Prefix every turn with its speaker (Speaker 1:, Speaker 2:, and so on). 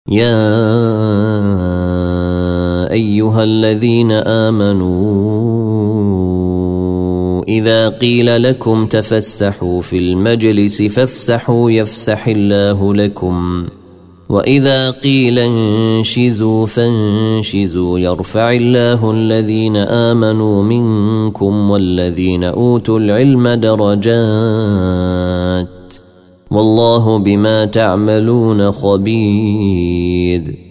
Speaker 1: يا أيها الذين آمنوا إذا قيل لكم تفسحوا في المجلس فافسحوا يفسح الله لكم وإذا قيل انشزوا فانشزوا يرفع الله الذين آمنوا منكم والذين أوتوا العلم درجات والله بما تعملون خبير.